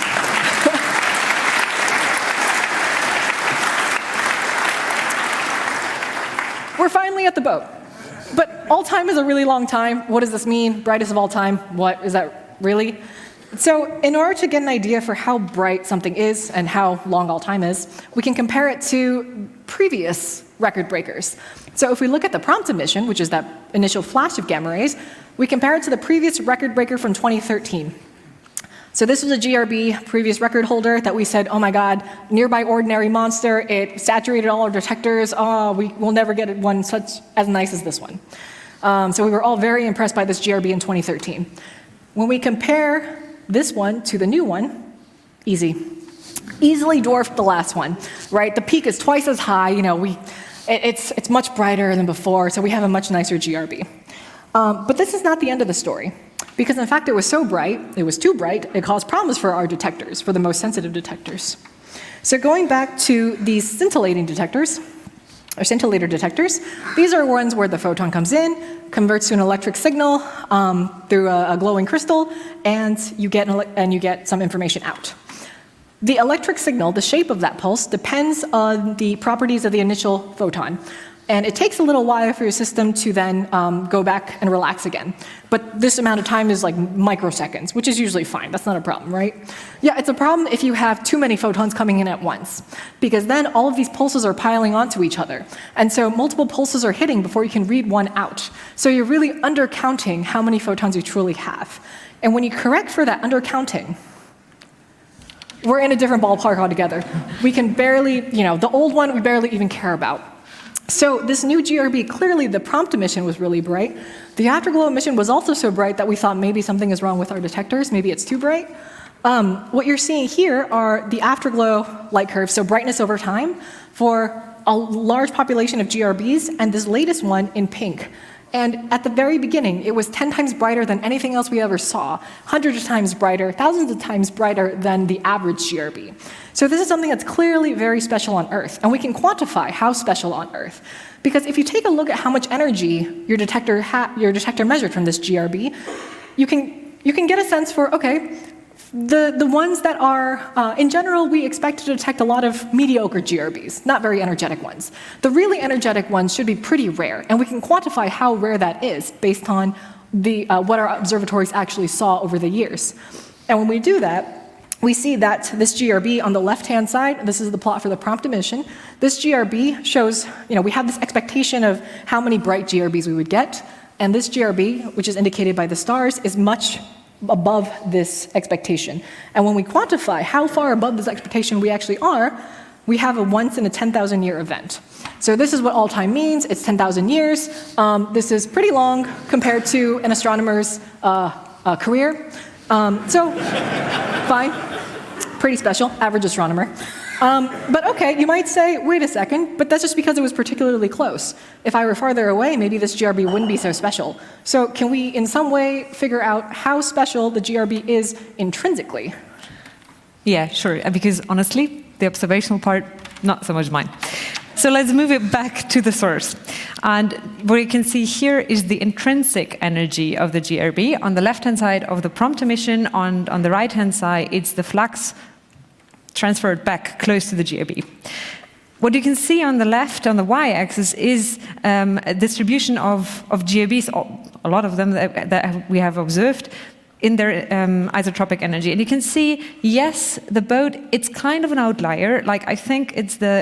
We're finally at the boat. But all time is a really long time. What does this mean? Brightest of all time? What is that really? So in order to get an idea for how bright something is and how long all time is, we can compare it to previous record breakers. So if we look at the prompt emission, which is that initial flash of gamma rays, we compare it to the previous record breaker from 2013. So this was a GRB, previous record holder, that we said, oh my God, nearby ordinary monster, it saturated all our detectors, oh, we will never get one such as nice as this one. So we were all very impressed by this GRB in 2013. When we compare this one to the new one, easily dwarfed the last one, right? The peak is twice as high, it's much brighter than before, so we have a much nicer GRB. But this is not the end of the story. Because in fact, it was so bright, it was too bright, it caused problems for our detectors, for the most sensitive detectors. So going back to these scintillating detectors, or scintillator detectors, these are ones where the photon comes in, converts to an electric signal through a glowing crystal, and you get some information out. The electric signal, the shape of that pulse, depends on the properties of the initial photon. And it takes a little while for your system to then go back and relax again. But this amount of time is like microseconds, which is usually fine. That's not a problem, right? Yeah, it's a problem if you have too many photons coming in at once, because then all of these pulses are piling onto each other. And so multiple pulses are hitting before you can read one out. So you're really undercounting how many photons you truly have. And when you correct for that undercounting, we're in a different ballpark altogether. We can barely, the old one we barely even care about. So this new GRB, clearly the prompt emission was really bright. The afterglow emission was also so bright that we thought maybe something is wrong with our detectors, maybe it's too bright. What you're seeing here are the afterglow light curves, so brightness over time, for a large population of GRBs, and this latest one in pink. And at the very beginning, it was 10 times brighter than anything else we ever saw, hundreds of times brighter, thousands of times brighter than the average GRB. So this is something that's clearly very special on Earth, and we can quantify how special on Earth. Because if you take a look at how much energy your detector measured from this GRB, you can get a sense for, okay, the ones that are, in general, we expect to detect a lot of mediocre GRBs, not very energetic ones. The really energetic ones should be pretty rare, and we can quantify how rare that is based on what our observatories actually saw over the years. And when we do that, we see that this GRB on the left-hand side, this is the plot for the prompt emission, this GRB shows, we have this expectation of how many bright GRBs we would get, and this GRB, which is indicated by the stars, is much above this expectation. And when we quantify how far above this expectation we actually are, we have a once in a 10,000 year event. So this is what all time means. It's 10,000 years. This is pretty long compared to an astronomer's career. So fine, pretty special, average astronomer. But okay, you might say, wait a second, but that's just because it was particularly close. If I were farther away, maybe this GRB wouldn't be so special. So can we in some way figure out how special the GRB is intrinsically? Yeah, sure, because honestly, the observational part, not so much mine. So let's move it back to the source. And what you can see here is the intrinsic energy of the GRB. On the left-hand side of the prompt emission, on the right-hand side, it's the flux transferred back close to the GRB. What you can see on the left, on the y-axis, is a distribution of GRBs, a lot of them that we have observed, in their isotropic energy. And you can see, yes, the boat, it's kind of an outlier. Like, I think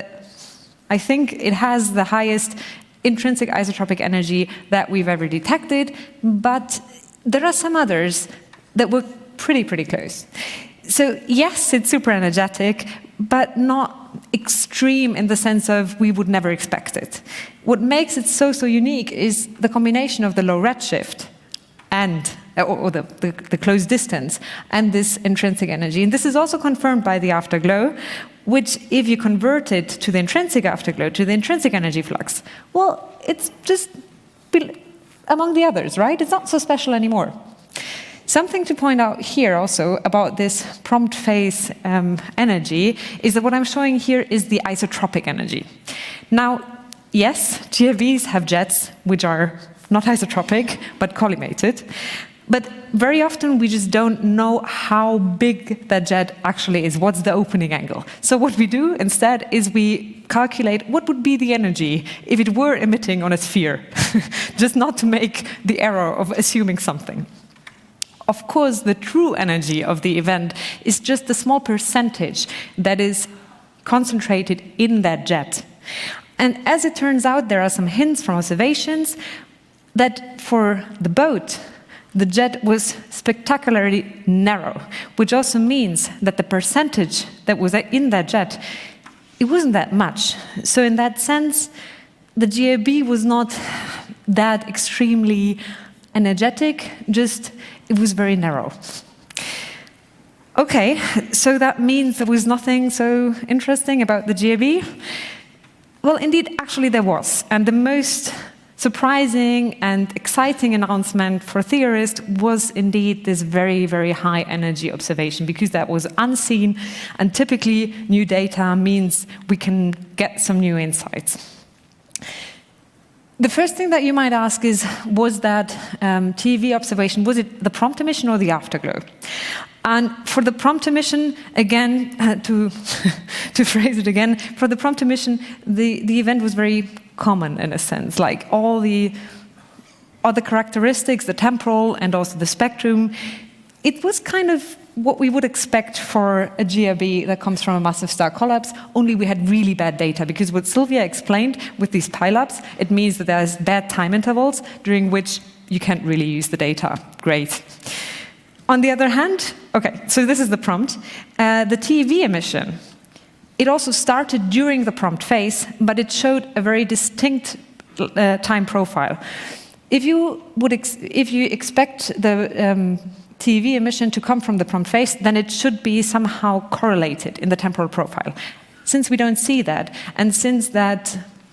it has the highest intrinsic isotropic energy that we've ever detected, but there are some others that were pretty close. So yes, it's super energetic, but not extreme in the sense of we would never expect it. What makes it so unique is the combination of the low redshift and or the close distance and this intrinsic energy. And this is also confirmed by the afterglow, which, if you convert it to the intrinsic afterglow, to the intrinsic energy flux, well, it's just among the others, right? It's not so special anymore. Something to point out here also about this prompt phase energy is that what I'm showing here is the isotropic energy. Now, yes, GRBs have jets which are not isotropic, but collimated. But very often we just don't know how big that jet actually is, what's the opening angle. So what we do instead is we calculate what would be the energy if it were emitting on a sphere, just not to make the error of assuming something. Of course, the true energy of the event is just a small percentage that is concentrated in that jet. And as it turns out, there are some hints from observations that for the boat, the jet was spectacularly narrow, which also means that the percentage that was in that jet, it wasn't that much. So in that sense, the GRB was not that extremely energetic, just it was very narrow. Okay, so that means there was nothing so interesting about the GRB? Well, indeed, actually there was. And the most surprising and exciting announcement for theorists was indeed this very high energy observation, because that was unseen, and typically new data means we can get some new insights. The first thing that you might ask is, was that TV observation, was it the prompt emission or the afterglow? And for the prompt emission, again, to phrase it again, for the prompt emission, the event was very common in a sense, like all the other characteristics, the temporal and also the spectrum, it was kind of what we would expect for a GRB that comes from a massive star collapse, only we had really bad data, because what Sylvia explained with these pileups, it means that there's bad time intervals during which you can't really use the data. Great. On the other hand, okay, so this is the prompt. The TV emission, it also started during the prompt phase, but it showed a very distinct time profile. If you expect the TV emission to come from the prompt phase, then it should be somehow correlated in the temporal profile. Since we don't see that, and since that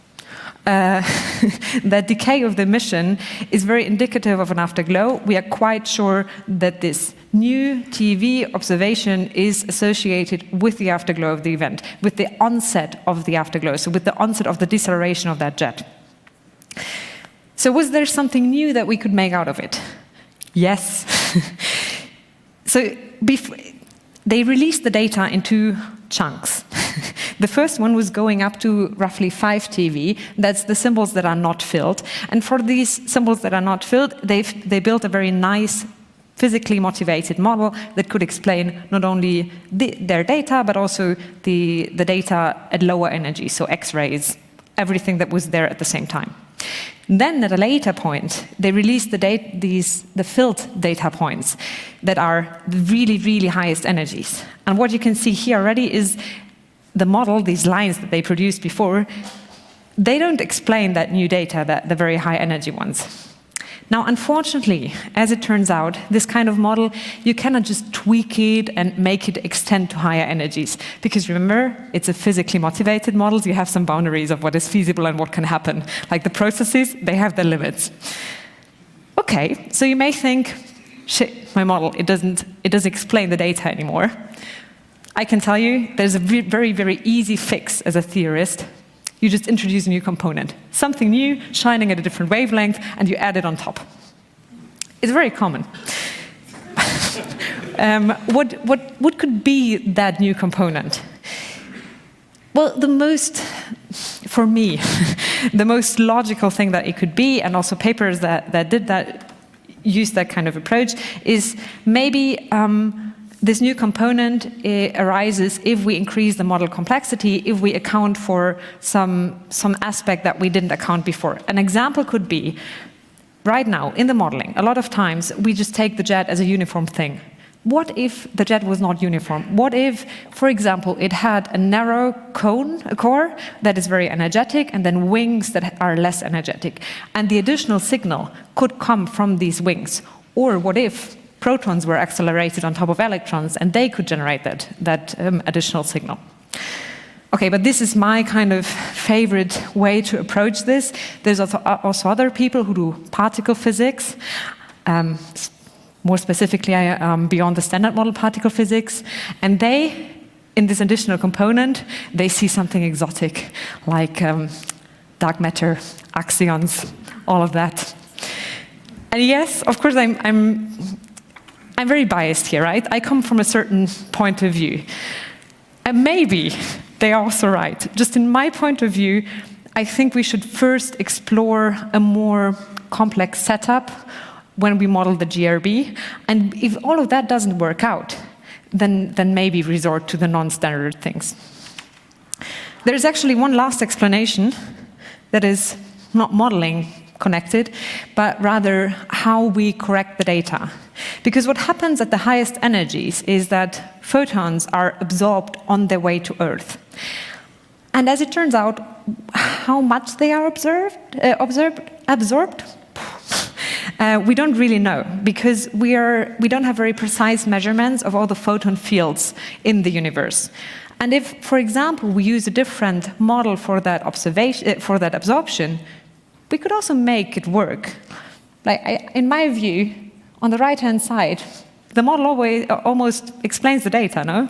that decay of the emission is very indicative of an afterglow, we are quite sure that this new TV observation is associated with the afterglow of the event, with the onset of the afterglow, so with the onset of the deceleration of that jet. So was there something new that we could make out of it? Yes. So they released the data in two chunks. The first one was going up to roughly 5 TeV. That's the symbols that are not filled. And for these symbols that are not filled, they built a very nice physically motivated model that could explain not only their data, but also the data at lower energy, so X-rays, everything that was there at the same time. Then at a later point, they release the filled data points that are the really, really highest energies. And what you can see here already is the model, these lines that they produced before, they don't explain that new data, the very high energy ones. Now, unfortunately, as it turns out, this kind of model, you cannot just tweak it and make it extend to higher energies. Because remember, it's a physically motivated model, so you have some boundaries of what is feasible and what can happen. Like the processes, they have their limits. Okay, so you may think, shit, my model, it doesn't explain the data anymore. I can tell you, there's a very, very easy fix as a theorist. You just introduce a new component, something new, shining at a different wavelength, and you add it on top. It's very common. What could be that new component? Well, for me, the most logical thing that it could be, and also papers that did that, used that kind of approach, is maybe this new component arises if we increase the model complexity, if we account for some aspect that we didn't account before. An example could be, right now, in the modeling, a lot of times we just take the jet as a uniform thing. What if the jet was not uniform? What if, for example, it had a narrow core that is very energetic and then wings that are less energetic? And the additional signal could come from these wings. Or what if protons were accelerated on top of electrons, and they could generate that additional signal. Okay, but this is my kind of favorite way to approach this. There's also other people who do particle physics, more specifically beyond the standard model particle physics, and they, in this additional component, they see something exotic, like dark matter, axions, all of that. And yes, of course, I'm very biased here, right? I come from a certain point of view. And maybe they are also right. Just in my point of view, I think we should first explore a more complex setup when we model the GRB. And if all of that doesn't work out, then maybe resort to the non-standard things. There's actually one last explanation that is not modeling connected, but rather how we correct the data. Because what happens at the highest energies is that photons are absorbed on their way to Earth. And as it turns out, how much they are absorbed, we don't really know, because we don't have very precise measurements of all the photon fields in the universe. And if, for example, we use a different model for that absorption, we could also make it work. In my view, on the right-hand side, the model almost explains the data, no?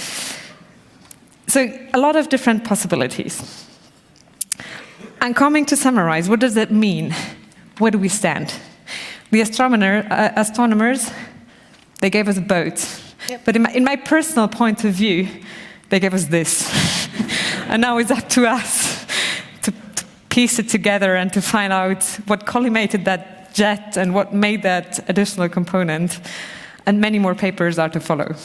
So a lot of different possibilities. And coming to summarize, what does that mean? Where do we stand? The astronomers, they gave us a boat. Yep. But in my personal point of view, they gave us this. And now it's up to us to piece it together and to find out what collimated that jet and what made that additional component. And many more papers are to follow.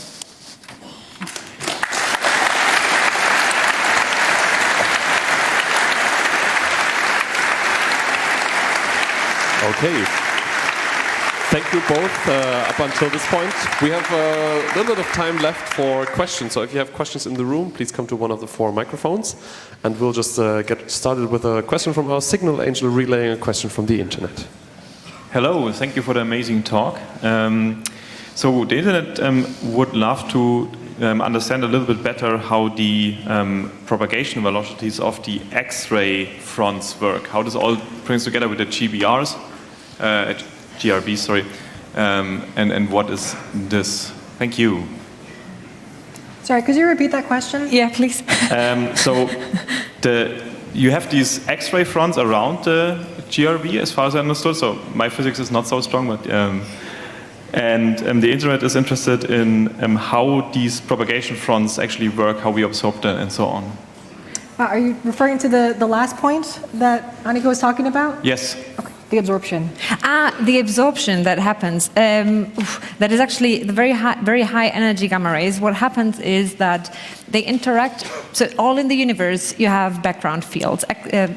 Okay. Thank you both up until this point. We have a little bit of time left for questions. So if you have questions in the room, please come to one of the 4 microphones. And we'll just get started with a question from our Signal Angel relaying a question from the internet. Hello, thank you for the amazing talk. So the internet would love to understand a little bit better how the propagation velocities of the X-ray fronts work. How this all brings together with the GBRs, GRBs, sorry, and what is this? Thank you. Sorry, could you repeat that question? Yeah, please. So you have these X-ray fronts around the GRB, as far as I understood. So my physics is not so strong, but and the internet is interested in how these propagation fronts actually work, how we absorb them, and so on. Are you referring to the last point that Annika was talking about? Yes. Okay. The absorption. The absorption that happens, that is actually the very high energy gamma rays. What happens is that they interact, so all in the universe you have background fields,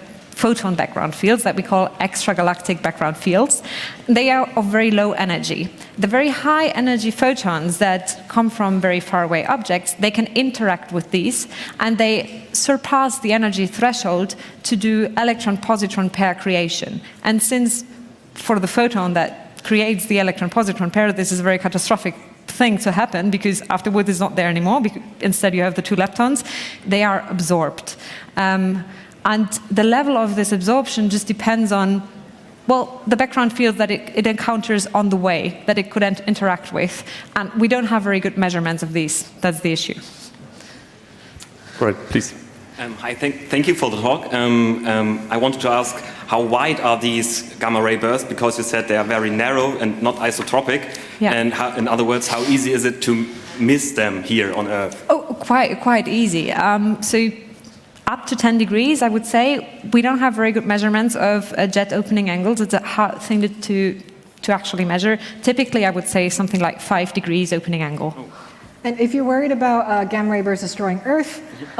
photon background fields that we call extragalactic background fields. They are of very low energy. The very high energy photons that come from very far away objects, they can interact with these, and they surpass the energy threshold to do electron-positron pair creation. And since for the photon that creates the electron-positron pair, this is a very catastrophic thing to happen, because afterwards it's not there anymore. Instead you have the two leptons. They are absorbed. And the level of this absorption just depends on, well, the background field that it encounters on the way, that it could interact with. And we don't have very good measurements of these. That's the issue. Right, please. Hi, thank you for the talk. I wanted to ask, how wide are these gamma ray bursts? Because you said they are very narrow and not isotropic. Yeah. And in other words, how easy is it to miss them here on Earth? Oh, quite easy. So up to 10 degrees, I would say. We don't have very good measurements of jet opening angles. It's a hard thing to actually measure. Typically, I would say something like 5 degrees opening angle. And if you're worried about gamma ray bursts destroying Earth,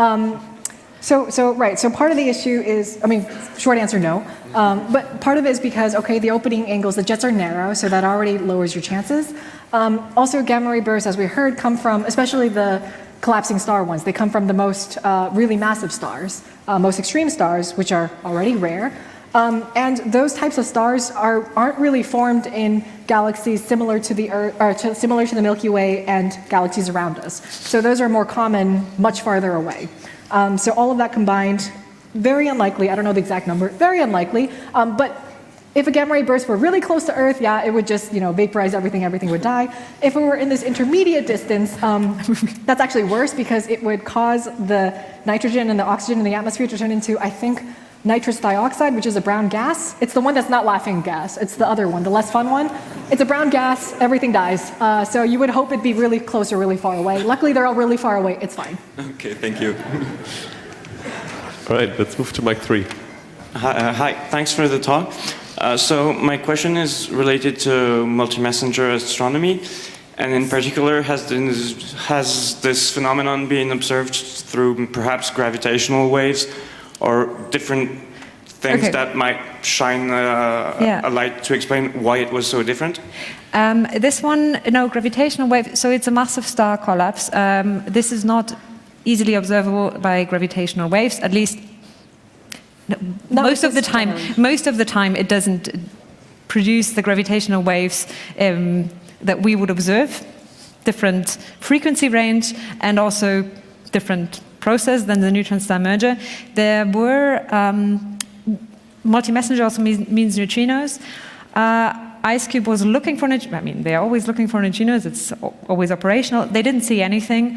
so part of the issue is, I mean, short answer, no. But part of it is because, okay, the opening angles, the jets are narrow, so that already lowers your chances. Also, gamma ray bursts, as we heard, come from, especially the collapsing star ones, they come from the most really massive stars, most extreme stars, which are already rare. And those types of stars aren't really formed in galaxies similar to the Earth, or similar to the Milky Way and galaxies around us. So those are more common, much farther away. So all of that combined, very unlikely. I don't know the exact number. Very unlikely. But if a gamma ray burst were really close to Earth, yeah, it would just vaporize everything. Everything would die. If it were in this intermediate distance, that's actually worse, because it would cause the nitrogen and the oxygen in the atmosphere to turn into, I think, nitrous dioxide, which is a brown gas. It's the one that's not laughing gas. It's the other one, the less fun one. It's a brown gas. Everything dies. So you would hope it'd be really close or really far away. Luckily, they're all really far away. It's fine. Okay, thank you. All right, let's move to mic 3. Hi, thanks for the talk. So my question is related to multi-messenger astronomy, and in particular, has this phenomenon been observed through perhaps gravitational waves or different things that might shine a light to explain why it was so different? This one, no, gravitational wave, so it's a massive star collapse. This is not easily observable by gravitational waves, at least most of the time it doesn't produce the gravitational waves that we would observe, different frequency range and also different process than the neutron star merger. There were multi-messenger also means neutrinos. IceCube was looking for neutrinos. I mean, they're always looking for neutrinos. It's always operational. They didn't see anything.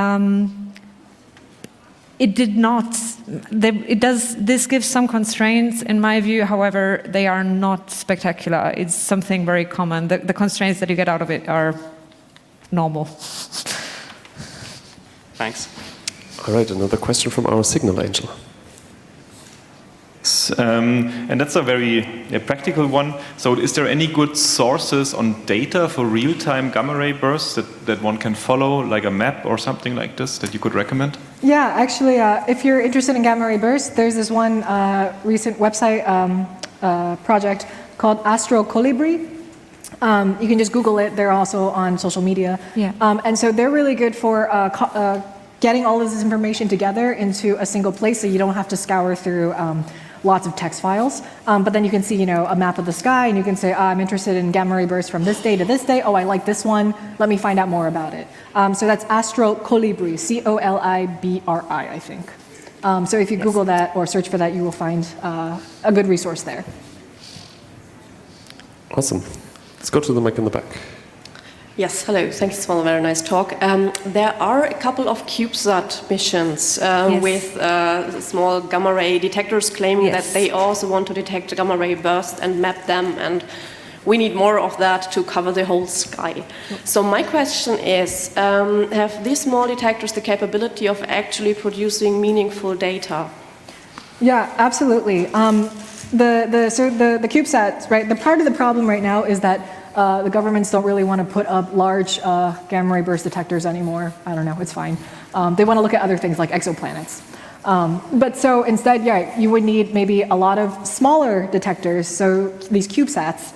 It did not. This gives some constraints, in my view. However, they are not spectacular. It's something very common. The constraints that you get out of it are normal. Thanks. All right, another question from our signal angel. And that's a very practical one. So is there any good sources on data for real-time gamma ray bursts that one can follow, like a map or something like this, that you could recommend? Yeah, actually, if you're interested in gamma ray bursts, there's this one recent website project called Astro Colibri. You can just Google it. They're also on social media. Yeah. And so they're really good for getting all of this information together into a single place, so you don't have to scour through lots of text files. But then you can see, a map of the sky, and you can say, I'm interested in gamma ray bursts from this day to this day. Oh, I like this one. Let me find out more about it. So that's Astro Colibri, Colibri, I think. So if you Google that or search for that, you will find a good resource there. Awesome. Let's go to the mic in the back. Yes, hello. Thanks for a very nice talk. There are a couple of CubeSat missions with small gamma ray detectors claiming that they also want to detect gamma ray bursts and map them, and we need more of that to cover the whole sky. So my question is, have these small detectors the capability of actually producing meaningful data? Yeah, absolutely. The CubeSats, right? The part of the problem right now is that the governments don't really want to put up large gamma ray burst detectors anymore. I don't know, it's fine. They want to look at other things like exoplanets. But so instead, yeah, you would need maybe a lot of smaller detectors, so these CubeSats.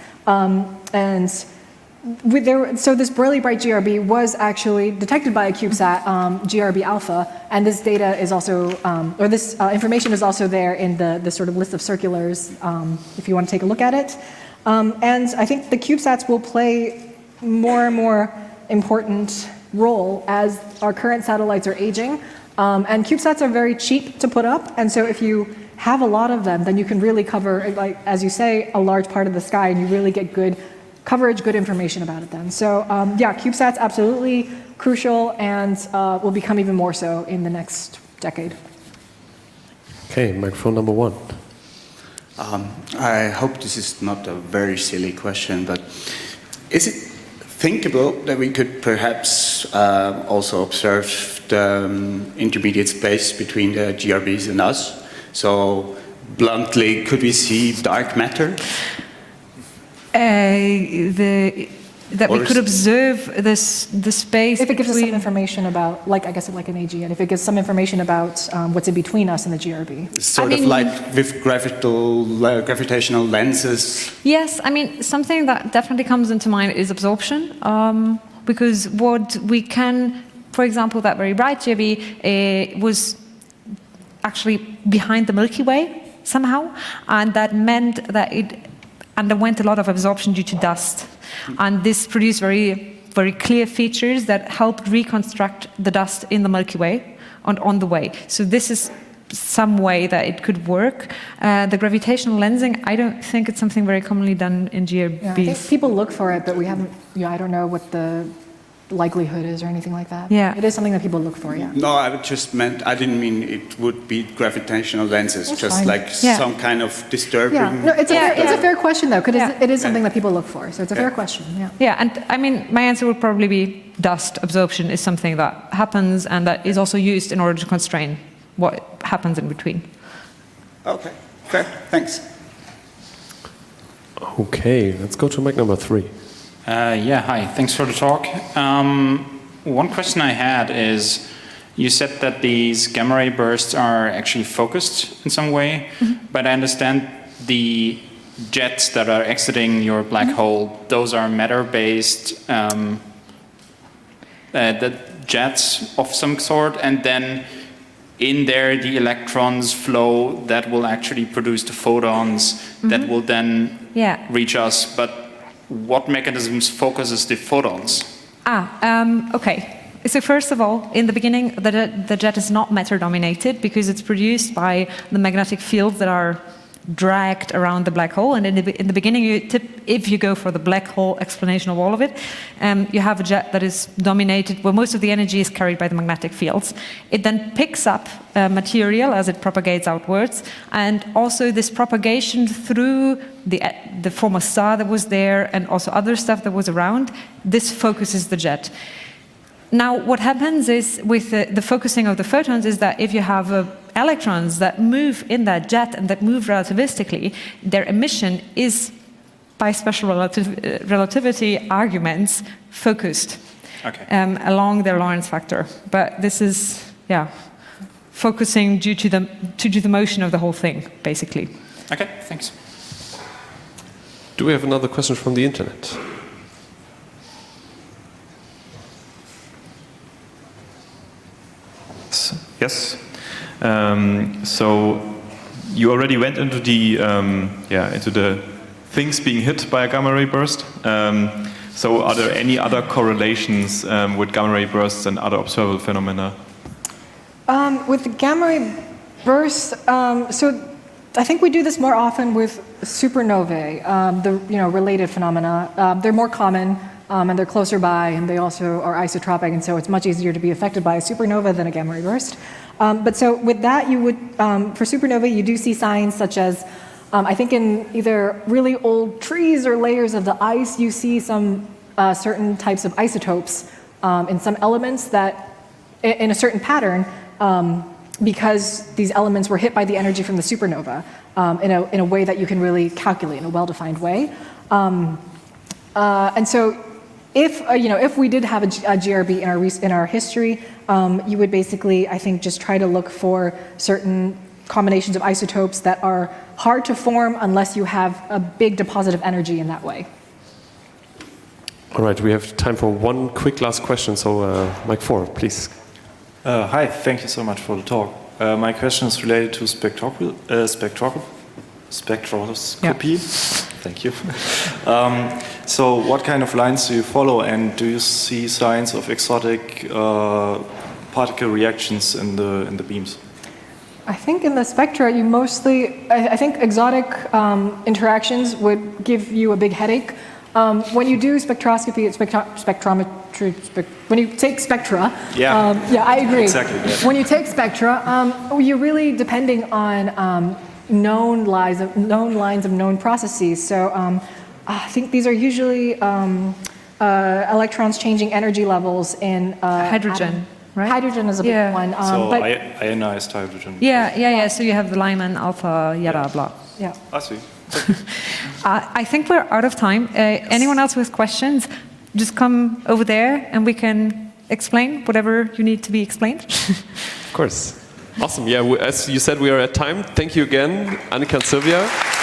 So this Briley Bright GRB was actually detected by a CubeSat, GRB Alpha, and this data is also, or this information is also there in the sort of list of circulars, if you want to take a look at it. And I think the CubeSats will play more and more important role as our current satellites are aging. And CubeSats are very cheap to put up, and so if you have a lot of them, then you can really cover, like as you say, a large part of the sky, and you really get good coverage, good information about it then. So yeah, CubeSats absolutely crucial, and will become even more so in the next decade. Okay, microphone number 1. I hope this is not a very silly question, but is it thinkable that we could perhaps also observe the intermediate space between the GRBs and us? So bluntly, could we see dark matter? That we could observe the space. If it gives us some information about, like I guess like an AGN, if it gives some information about what's in between us and the GRB. Sort of like with gravitational lenses. Yes, I mean, something that definitely comes into mind is absorption, because what we can, for example, that very bright GRB was actually behind the Milky Way somehow, and that meant that it underwent a lot of absorption due to dust. And this produced very, very clear features that helped reconstruct the dust in the Milky Way on the way. So this is some way that it could work. The gravitational lensing, I don't think it's something very commonly done in GRBs. Yeah, I think people look for it, but we haven't, I don't know what the likelihood is or anything like that. Yeah. It is something that people look for, yeah. No, I didn't mean it would be gravitational lenses, That's just fine. like some kind of disturbing. Yeah, no, it's a fair question though, because it is something that people look for, so it's a fair question, yeah. Yeah, and I mean, my answer would probably be dust absorption is something that happens and that is also used in order to constrain what happens in between. Okay, fair, thanks. Okay, let's go to mic number 3. Yeah, hi, thanks for the talk. One question I had is, you said that these gamma ray bursts are actually focused in some way, but I understand the jets that are exiting your black hole, those are matter-based the jets of some sort, and then in there the electrons flow that will actually produce the photons that will then reach us. But what mechanisms focuses the photons? Okay. So first of all, in the beginning, the jet is not matter-dominated because it's produced by the magnetic fields that are dragged around the black hole. And in the beginning, if you go for the black hole explanation of all of it, you have a jet that is dominated, where most of the energy is carried by the magnetic fields. It then picks up material as it propagates outwards, and also this propagation through the former star that was there and also other stuff that was around, this focuses the jet. Now, what happens is, with the focusing of the photons, is that if you have electrons that move in that jet and that move relativistically, their emission is, by special relativity arguments, focused along their Lorentz factor. But this is, focusing due to the motion of the whole thing, basically. Okay, thanks. Do we have another question from the internet? Yes. So you already went into the things being hit by a gamma ray burst. So are there any other correlations with gamma ray bursts and other observable phenomena? With the gamma ray bursts, so I think we do this more often with supernovae, the related phenomena. They're more common. And they're closer by, and they also are isotropic, and so it's much easier to be affected by a supernova than a gamma ray burst. But so with that, you would, for supernova, you do see signs such as, I think in either really old trees or layers of the ice, you see some certain types of isotopes in some elements that, in a certain pattern, because these elements were hit by the energy from the supernova in a way that you can really calculate in a well-defined way. And so if we did have a GRB in our history, you would basically, I think, just try to look for certain combinations of isotopes that are hard to form unless you have a big deposit of energy in that way. All right, we have time for one quick last question. So, Mike 4, please. Hi, thank you so much for the talk. My question is related to spectroscopy. Yeah. Thank you. So what kind of lines do you follow, and do you see signs of exotic particle reactions in the beams? I think in the spectra, you mostly, I think exotic interactions would give you a big headache. When you do spectroscopy, spectrometry, when you take spectra, yeah, I agree. Exactly. Yeah. When you take spectra, you're really depending on known lines of known processes. So I think these are usually electrons changing energy levels in hydrogen. Right? Hydrogen is a big one. So ionized hydrogen. Yeah. So you have the Lyman alpha Yada block. Yeah. I see. I think we're out of time. Anyone else with questions? Just come over there and we can explain whatever you need to be explained. Of course. Awesome. Yeah, as you said, we are at time. Thank you again, Annika and Sylvia.